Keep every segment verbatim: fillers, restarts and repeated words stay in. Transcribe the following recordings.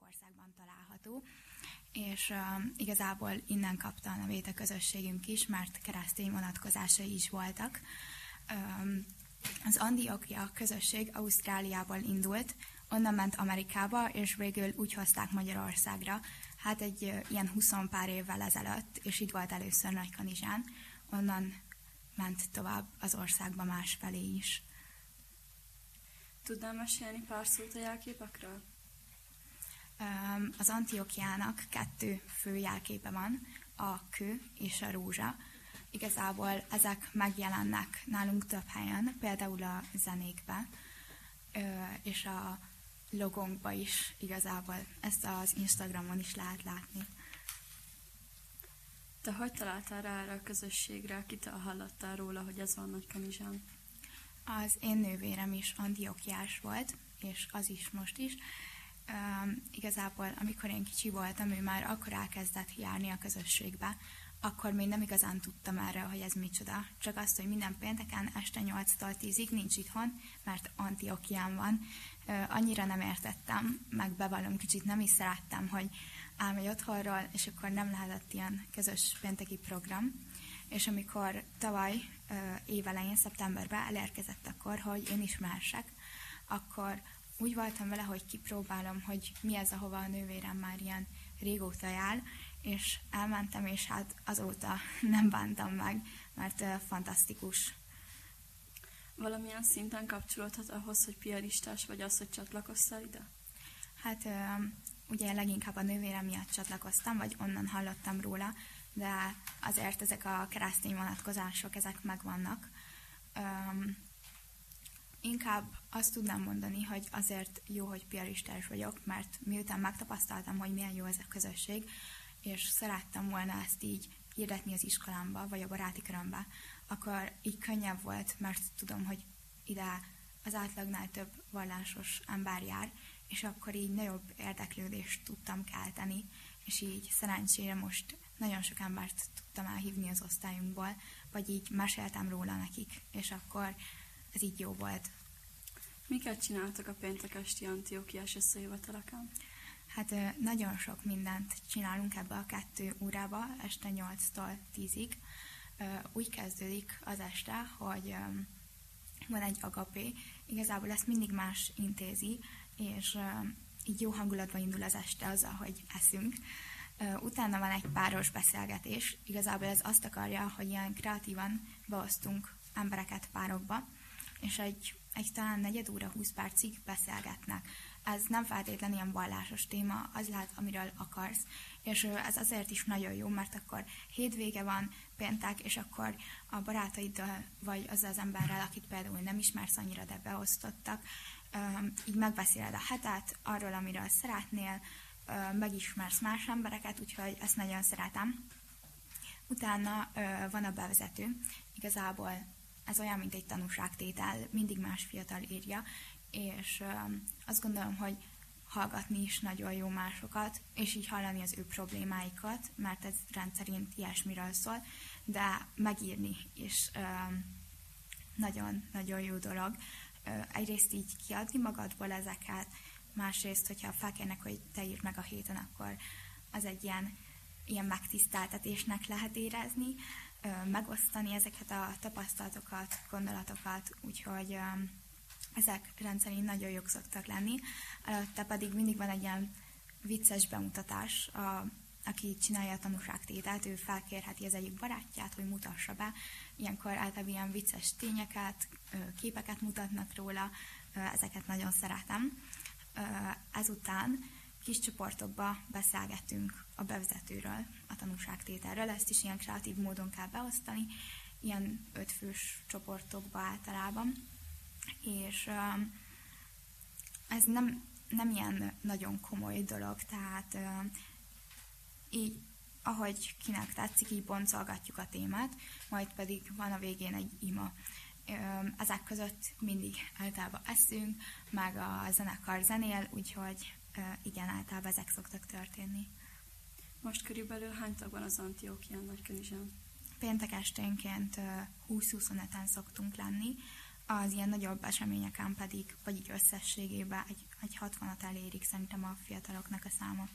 Törökországban található, és uh, igazából innen kapta a nevét a közösségünk is, mert keresztény vonatkozásai is voltak. Um, az Antiokia közösség Ausztráliából indult, onnan ment Amerikába, és végül úgy hozták Magyarországra, hát egy uh, ilyen huszon pár évvel ezelőtt, és itt volt először Nagykanizsán, onnan ment tovább az országba másfelé is. Tudnál mesélni pár szót a jelképekről? Um, az Antiokiának kettő fő jelképe van, a kő és a rózsa. Igazából ezek megjelennek nálunk több helyen, például a zenékben, és a logónkban is igazából. Ezt az Instagramon is lehet látni. Te hogy találtál rá erre a közösségre? Kitől hallottál róla, hogy ez van Nagykanizsán? Az én nővérem is antiokiás volt, és az is most is. Um, igazából, amikor én kicsi voltam, ő már akkor elkezdett járni a közösségbe, akkor még nem igazán tudtam erről, hogy ez micsoda. Csak azt, hogy minden pénteken este nyolctól tízig nincs itthon, mert Antiokián van. Uh, annyira nem értettem, meg bevallom, kicsit nem is szerettem, hogy elmegy otthonról, és akkor nem lehetett ilyen közös pénteki program. És amikor tavaly uh, évelején, szeptemberben elérkezett akkor, hogy én is mehessek, akkor úgy voltam vele, hogy kipróbálom, hogy mi ez, ahova a nővérem már ilyen régóta jár, és elmentem, és hát azóta nem bántam meg, mert uh, fantasztikus. Valamilyen szinten kapcsolódhat ahhoz, hogy piaristás, vagy az, hogy csatlakoztál ide? Hát uh, ugye leginkább a nővérem miatt csatlakoztam, vagy onnan hallottam róla, de azért ezek a keresztény vonatkozások, ezek megvannak. Um, Inkább azt tudnám mondani, hogy azért jó, hogy piaristás vagyok, mert miután megtapasztaltam, hogy milyen jó ez a közösség, és szerettem volna ezt így hirdetni az iskolámba, vagy a baráti körömbe, akkor így könnyebb volt, mert tudom, hogy ide az átlagnál több vallásos ember jár, és akkor így nagyobb érdeklődést tudtam kelteni, és így szerencsére most nagyon sok embert tudtam elhívni az osztályunkból, vagy így meséltem róla nekik, és akkor ez így jó volt. Miket csináltak a péntek esti antiokiás összejöveteleken? Hát nagyon sok mindent csinálunk ebbe a kettő órába, este nyolctól tízig. Úgy kezdődik az este, hogy van egy agapé, igazából ezt mindig más intézi, és így jó hangulatban indul az este azzal, hogy eszünk. Utána van egy páros beszélgetés, igazából ez azt akarja, hogy ilyen kreatívan beosztunk embereket párokba, és egy, egy talán negyed óra, húsz percig beszélgetnek. Ez nem feltétlenül ilyen vallásos téma, az lehet, amiről akarsz, és ez azért is nagyon jó, mert akkor hétvége van, péntek, és akkor a barátaiddal, vagy azzal az emberrel, akit például nem ismersz annyira, de beosztottak, így megbeszéled a hetet, arról, amiről szeretnél, megismersz más embereket, úgyhogy ezt nagyon szeretem. Utána van a bevezető, igazából ez olyan, mint egy tanúságtétel, mindig más fiatal írja, és azt gondolom, hogy hallgatni is nagyon jó másokat, és így hallani az ő problémáikat, mert ez rendszerint ilyesmiről szól, de megírni is nagyon-nagyon jó dolog. Egyrészt így kiadni magadból ezeket, másrészt, hogyha felkérnek, hogy te írd meg a héten, akkor az egy ilyen, ilyen megtiszteltetésnek lehet érezni, megosztani ezeket a tapasztalatokat, gondolatokat, úgyhogy ezek rendszerint nagyon jók szoktak lenni. Előtte pedig mindig van egy ilyen vicces bemutatás, a, aki csinálja a tanúságtételt, ő felkérheti az egyik barátját, hogy mutassa be. Ilyenkor általában ilyen vicces tényeket, képeket mutatnak róla, ezeket nagyon szeretem. Ezután kis csoportokba beszélgetünk a bevezetőről, a tanúságtételről, ezt is ilyen kreatív módon kell beosztani, ilyen ötfős csoportokba általában, és ez nem, nem ilyen nagyon komoly dolog, tehát így, ahogy kinek tetszik, így boncolgatjuk a témát, majd pedig van a végén egy ima. Ezek között mindig általában eszünk, meg a zenekar zenél, úgyhogy igen, általában ezek szoktak történni. Most körülbelül hány tag van az Antiokián Nagykanizsán? Péntek esténként húsz-huszonöten szoktunk lenni. Az ilyen nagyobb eseményeken pedig, vagy így összességében egy, egy hatvanat elérik szerintem a fiataloknak a száma.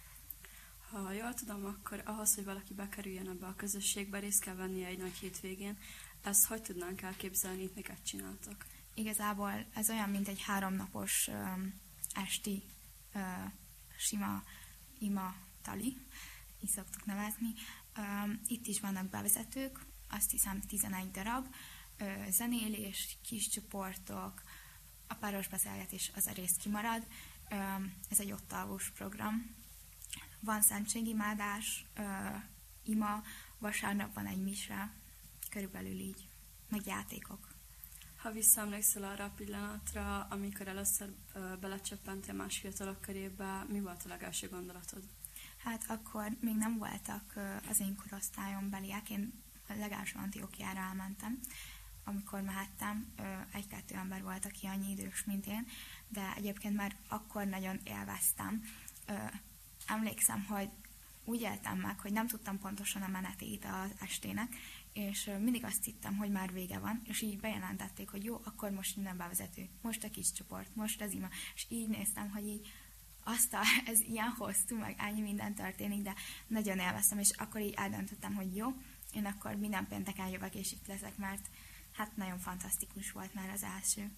Ha jól tudom, akkor ahhoz, hogy valaki bekerüljön ebbe a közösségbe, részt kell vennie egy nagy hétvégén. Ezt hogy tudnánk elképzelni, itt miket csináltok? Igazából ez olyan, mint egy háromnapos um, esti uh, sima ima tali, így szoktuk nevezni. Um, itt is vannak bevezetők, azt hiszem tizenegy darab, uh, zenélés, kis csoportok, a páros beszélgetés az a rész kimarad. Um, ez egy ottávos program. Van szentségimádás, uh, ima, vasárnap van egy mise, körülbelül így, meg játékok. Ha visszaemlékszel arra a pillanatra, amikor először uh, belecsöppentél más fiatalok körébe, mi volt a legelső gondolatod? Hát akkor még nem voltak uh, az én korosztályon beliek, én legelső Antiochiára elmentem, amikor mehettem, uh, egy-kettő ember volt, aki annyi idős, mint én, de egyébként már akkor nagyon élveztem. Uh, emlékszem, hogy úgy éltem meg, hogy nem tudtam pontosan a menetét az estének, és mindig azt hittem, hogy már vége van, és így bejelentették, hogy jó, akkor most minden bevezető, most a kis csoport, most az ima, és így néztem, hogy így azt a, ez ilyen hosszú, meg ennyi minden történik, de nagyon élveztem, és akkor így eldöntöttem, hogy jó, én akkor minden pénteken jövök, és itt leszek, mert hát nagyon fantasztikus volt már az első.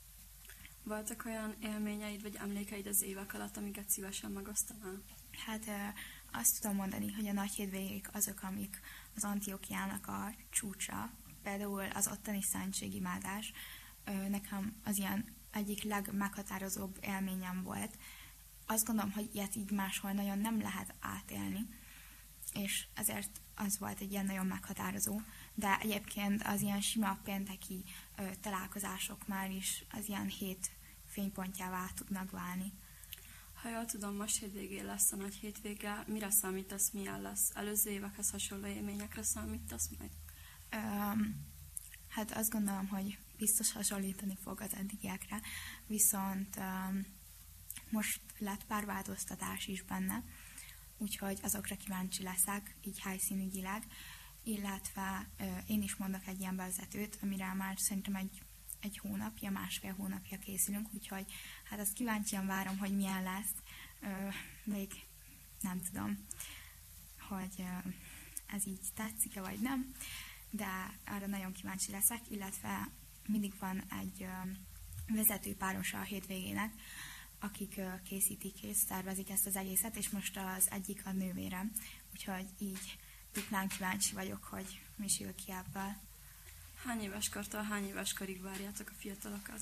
Voltak olyan élményeid, vagy emlékeid az évek alatt, amiket szívesen megosztanál? Hát azt tudom mondani, hogy a nagy hétvégék azok, amik az Antiochiának a csúcsa, például az ottani szentségimádás, nekem az ilyen egyik legmeghatározóbb élményem volt. Azt gondolom, hogy ilyet így máshol nagyon nem lehet átélni, és ezért az volt egy ilyen nagyon meghatározó, de egyébként az ilyen sima pénteki találkozások már is az ilyen hét fénypontjává tudnak válni. Ha jól tudom, most hétvégén lesz a nagy hétvége. Mire számítasz, milyen lesz? Előző évekhez hasonló élményekre számítasz majd? Um, hát azt gondolom, hogy biztos hasonlítani fog az eddigiekre, viszont um, most lett pár változtatás is benne, úgyhogy azokra kíváncsi leszek, így helyszínügyileg, illetve uh, én is mondok egy ilyen bevezetőt, amire már szerintem egy egy hónapja, másfél hónapja készülünk, úgyhogy hát azt kíváncsian várom, hogy milyen lesz. Ö, még nem tudom, hogy ö, ez így tetszik-e vagy nem, de arra nagyon kíváncsi leszek, illetve mindig van egy ö, vezetőpárosa a hétvégének, akik ö, készítik és szervezik ezt az egészet, és most az egyik a nővérem, úgyhogy így duplán kíváncsi vagyok, hogy mi sül ki ebből. Hány éves kortól hány éves korig várjátok a fiatalokat?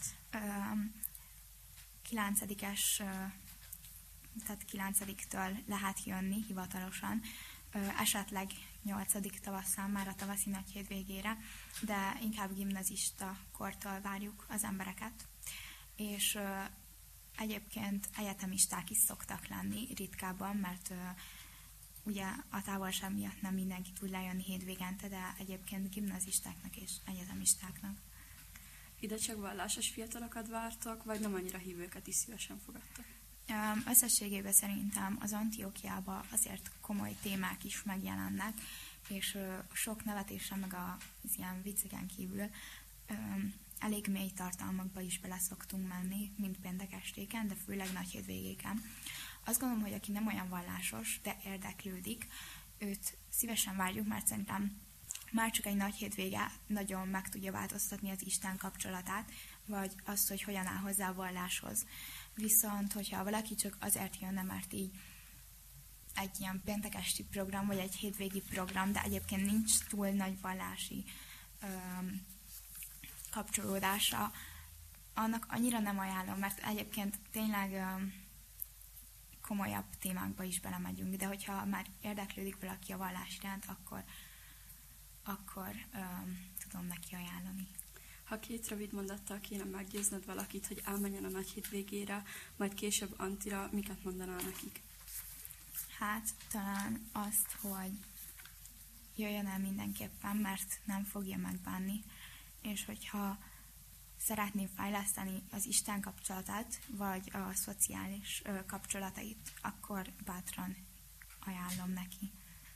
Kilencedikes, tehát kilencediktől lehet jönni hivatalosan, esetleg nyolcadik tavaszán, már a tavaszi nagy hétvégére, de inkább gimnazista kortól várjuk az embereket. És egyébként egyetemisták is szoktak lenni ritkábban, mert ugye a távolság miatt nem mindenki tud lejönni hétvégente, de egyébként gimnazistáknak és egyetemistáknak. Ide csak vallásos fiatalokat vártok, vagy nem annyira hívőket is szívesen fogadtok? Összességében szerintem az Antiochiában azért komoly témák is megjelennek, és sok nevetésen meg az ilyen vicceken kívül elég mély tartalmakba is bele szoktunk menni, mint péntek estéken, de főleg nagy hétvégéken. Azt gondolom, hogy aki nem olyan vallásos, de érdeklődik, őt szívesen várjuk, mert szerintem már csak egy nagy hétvége nagyon meg tudja változtatni az Isten kapcsolatát, vagy azt, hogy hogyan áll hozzá a valláshoz. Viszont, hogyha valaki csak azért jönne, mert így egy ilyen péntekesti program, vagy egy hétvégi program, de egyébként nincs túl nagy vallási öm, kapcsolódása, annak annyira nem ajánlom, mert egyébként tényleg öm, komolyabb témákba is belemegyünk, de hogyha már érdeklődik valaki a vallás iránt, akkor, akkor öm, tudom neki ajánlani. Ha két rövid mondattal kéne meggyőznöd valakit, hogy elmenjen a nagy hétvégére, majd később Antira, miket mondanál nekik? Hát talán azt, hogy jöjjön el mindenképpen, mert nem fogja megbánni, és hogyha szeretném fejleszteni az Isten kapcsolatát, vagy a szociális ö, kapcsolatait, akkor bátran ajánlom neki.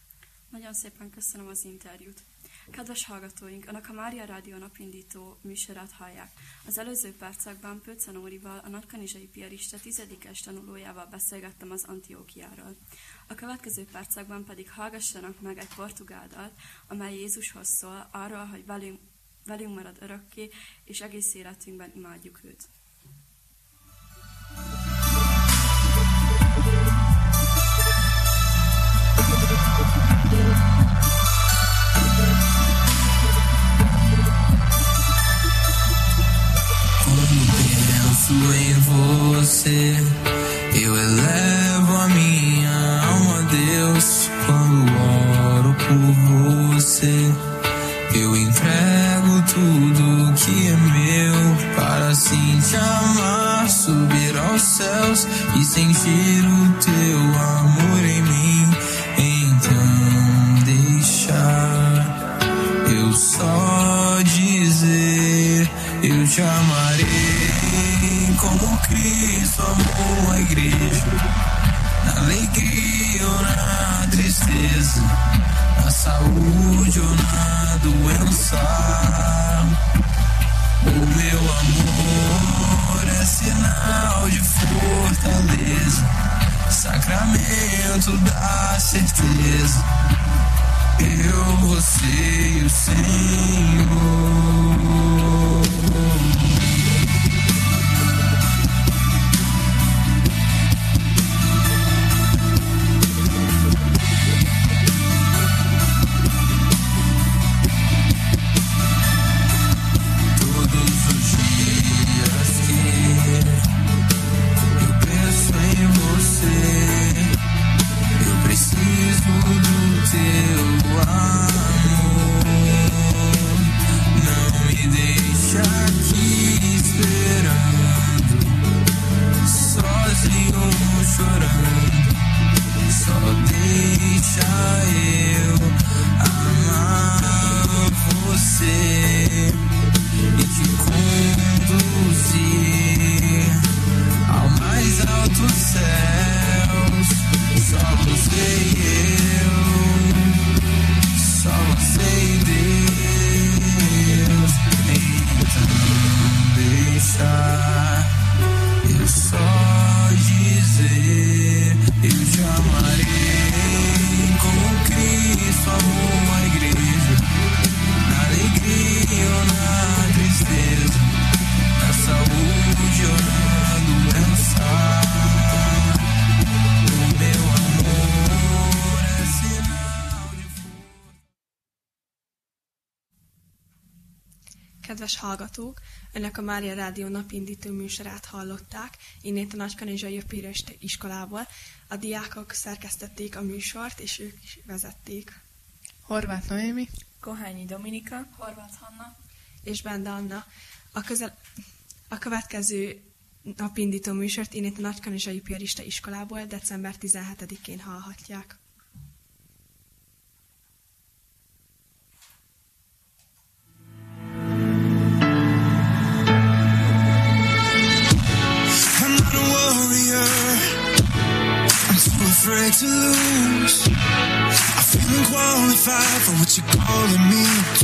Nagyon szépen köszönöm az interjút. Kedves hallgatóink, Önök a Mária Rádió napindító műsorát hallják. Az előző percekben Pőce Nórival, a nagykanizsai piarista tizedikes tanulójával beszélgettem az Antiókiáról. A következő percekben pedig hallgassanak meg egy portugál dalt, amely Jézushoz szól, arról, hogy velünk, velünk marad örökké, és egész életünkben imádjuk őt. Penso em você, eu elevo a minha alma a Deus. Quando oro por você, eu entrego tudo que é meu, para assim te amar, subir aos céus e sentir o teu amor em mim. Então deixar eu só dizer, eu te amarei como Cristo amou a igreja, na alegria ou na tristeza, na saúde ou na doença. O meu amor é sinal de fortaleza, sacramento da certeza. Eu, você e o Senhor. Kedves hallgatók, Önök a Mária Rádió napindító műsorát hallották, innét a Nagykanizsai Piarista iskolából. A diákok szerkesztették a műsort, és ők is vezették. Horváth Noémi, Kohányi Dominika, Horváth Hanna és Bende Anna. A, közel, a következő napindító műsort innét a Nagykanizsai Piarista iskolából december tizenhetedikén hallhatják. Afraid to lose, I feel unqualified for what you're calling me to.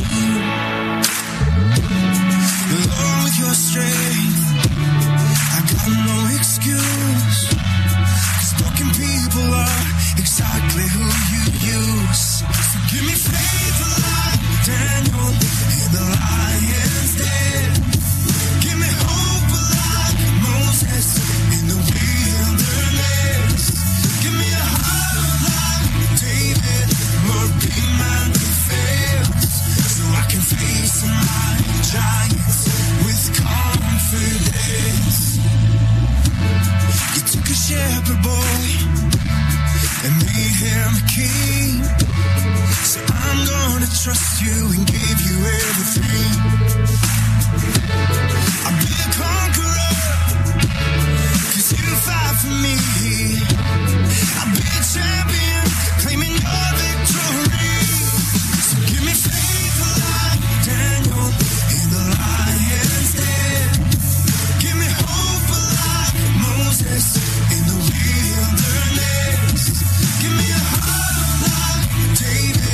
Along with your strength, I got no excuse, 'cause broken people are exactly who you use. So give me faith like Daniel in the lion's den. Give me hope like Moses in the wilderness. Give me a heart like David, more big man who fails, so I can face my giants with confidence. You took a shepherd boy and made him a king, so I'm gonna trust you and give you everything. I'll be a conqueror, 'cause you fight for me. I'll be a champion, claiming your victory. So give me faith like Daniel in the lion's den. Give me hope like Moses in the wilderness. Give me a heart like David.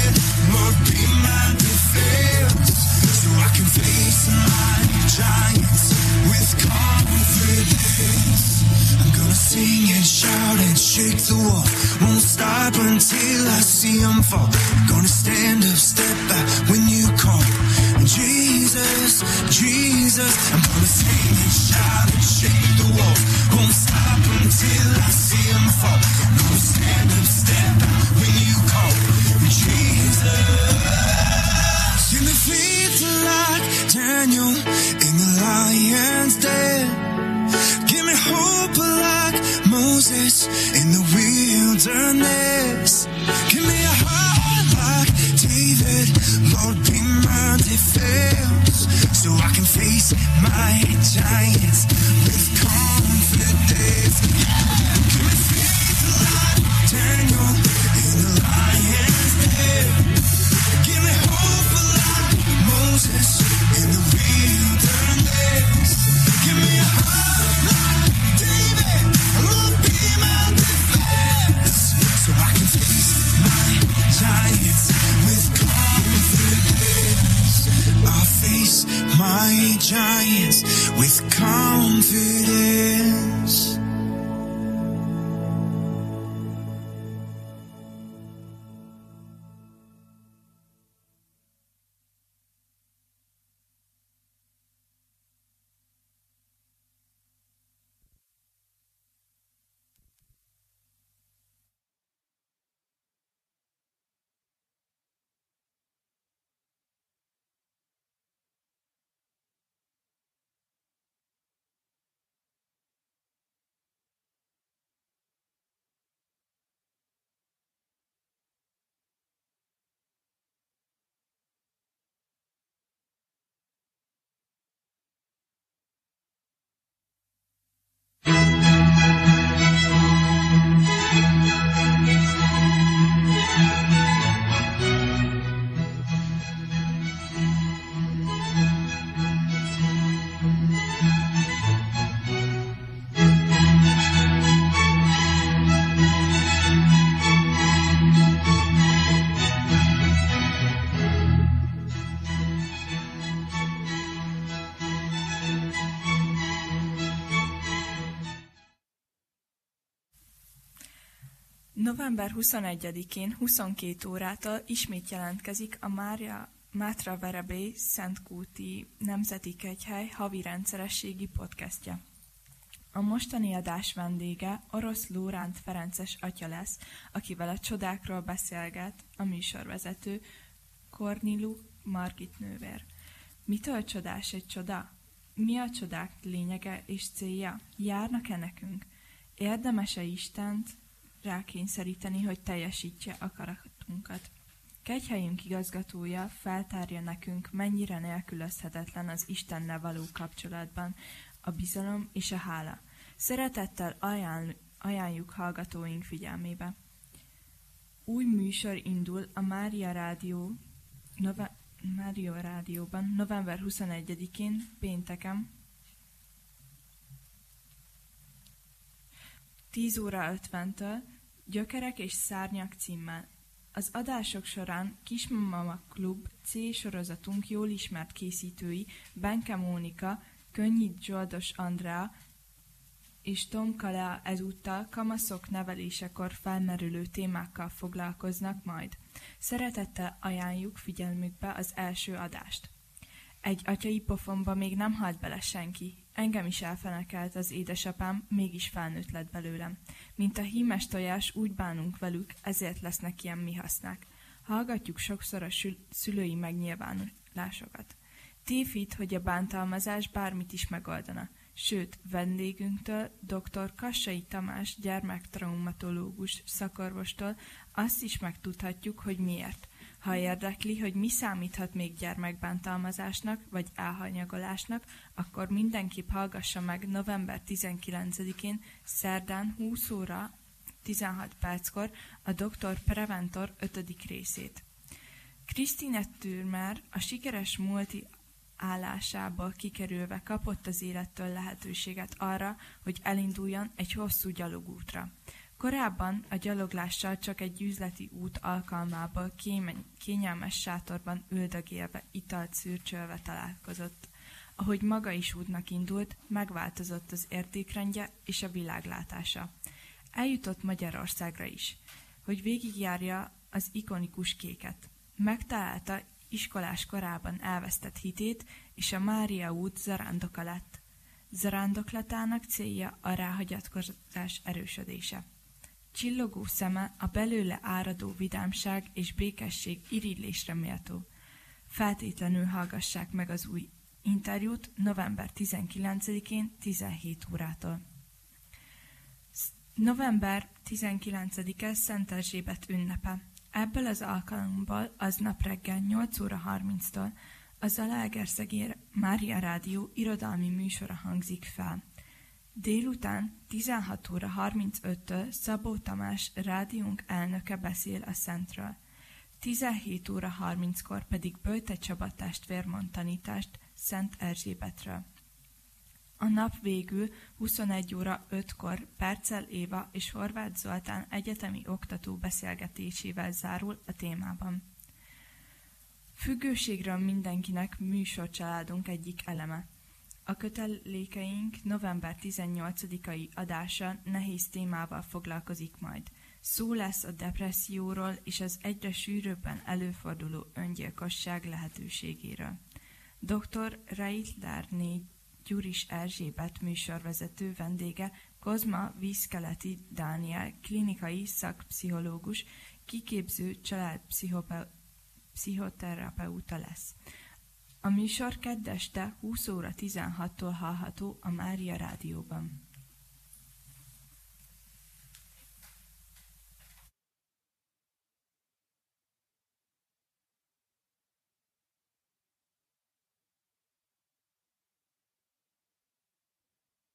break the wall. Won't stop until I see him fall. Gonna stand up, step back when you call. Jesus, Jesus, I'm gonna sing and shout and shake the walls. Won't stop until I see him fall. Gonna stand up, step back when you call. Jesus, give me faith like Daniel in the lion's den. Give me hope like Moses in the wilderness. Give me a heart like David, Lord, be my defense, so I can face my giants with confidence. Give me faith like Daniel in the lion's den. Give me hope like Moses in the wilderness. Give me a heart like David, Lord, be my defense, so I can face my giants with confidence. I'll face my giants with confidence. november huszonegyedikén huszonkét órától ismét jelentkezik a Mária Mátra Verebély Szentkúti Nemzeti Kegyhely havi rendszerességi podcastja. A mostani adás vendége Orosz Lóránt Ferences atya lesz, akivel a csodákról beszélget a műsorvezető Kornilu Margit nővér. Mitől csodás egy csoda? Mi a csodák lényege és célja? Járnak-e nekünk? Érdemes-e Istent rákényszeríteni, hogy teljesítse akaratunkat? Kegyhelyünk igazgatója feltárja nekünk, mennyire nélkülözhetetlen az Istennel való kapcsolatban a bizalom és a hála. Szeretettel ajánl- ajánljuk hallgatóink figyelmébe. Új műsor indul a Mária Rádió, Nove- Mária Rádióban november huszonegyedikén pénteken tíz óra ötventől Gyökerek és szárnyak címmel. Az adások során Kismama Klub C sorozatunk jól ismert készítői Benke Mónika, Könnyit Zsoldos Andrea és Tom Kalea ezúttal kamaszok nevelésekor felmerülő témákkal foglalkoznak majd. Szeretettel ajánljuk figyelmükbe az első adást. Egy atyai pofonba még nem halt bele senki. Engem is elfenekelt az édesapám, mégis felnőtt lett belőlem. Mint a hímes tojás, úgy bánunk velük, ezért lesznek ilyen mi hasznák. Hallgatjuk sokszor a sül- szülői megnyilvánulásokat. Tévhit, hogy a bántalmazás bármit is megoldana. Sőt, vendégünktől, dr. Kassai Tamás gyermektraumatológus szakorvostól azt is megtudhatjuk, hogy miért. Ha érdekli, hogy mi számíthat még gyermekbántalmazásnak vagy elhanyagolásnak, akkor mindenképp hallgassa meg november tizenkilencedikén szerdán húsz óra tizenhat perckor a doktor Preventor ötödik részét. Christine Türmer a sikeres multi állásából kikerülve kapott az élettől lehetőséget arra, hogy elinduljon egy hosszú gyalogútra. Korábban a gyaloglással csak egy üzleti út alkalmából kémeny, kényelmes sátorban üldögélve, italt szürcsölve találkozott. Ahogy maga is útnak indult, megváltozott az értékrendje és a világlátása. Eljutott Magyarországra is, hogy végigjárja az ikonikus kéket. Megtalálta iskolás korában elvesztett hitét, és a Mária út zarándoka lett. Zarándoklatának célja a ráhagyatkozás erősödése. Csillogó szeme, a belőle áradó vidámság és békesség irigylésre méltó. Feltétlenül hallgassák meg az új interjút november tizenkilencedikén tizenhét órától. November tizenkilencedike Szent Erzsébet ünnepe. Ebből az alkalomból aznap reggel nyolc óra harminctól a Zalaegerszegi Mária Rádió irodalmi műsora hangzik fel. Délután tizenhat óra harmincöttől Szabó Tamás rádiónk elnöke beszél a Szentről. tizenhét óra harminckor pedig Böjte Csaba testvér mond tanítást Szent Erzsébetről. A nap végül huszonegy óra ötkor Percel Éva és Horváth Zoltán egyetemi oktató beszélgetésével zárul a témában. Függőségről mindenkinek műsorcsaládunk egyik eleme. A kötelékeink november tizennyolcadikai adása nehéz témával foglalkozik majd. Szó lesz a depresszióról és az egyre sűrűbben előforduló öngyilkosság lehetőségéről. doktor Reitlerné Gyuris Erzsébet műsorvezető vendége Kozma Vízkeleti Dániel, klinikai szakpszichológus, kiképző családpszichoterapeuta lesz. A műsor kedd este húsz óra tizenhattól hallható a Mária Rádióban.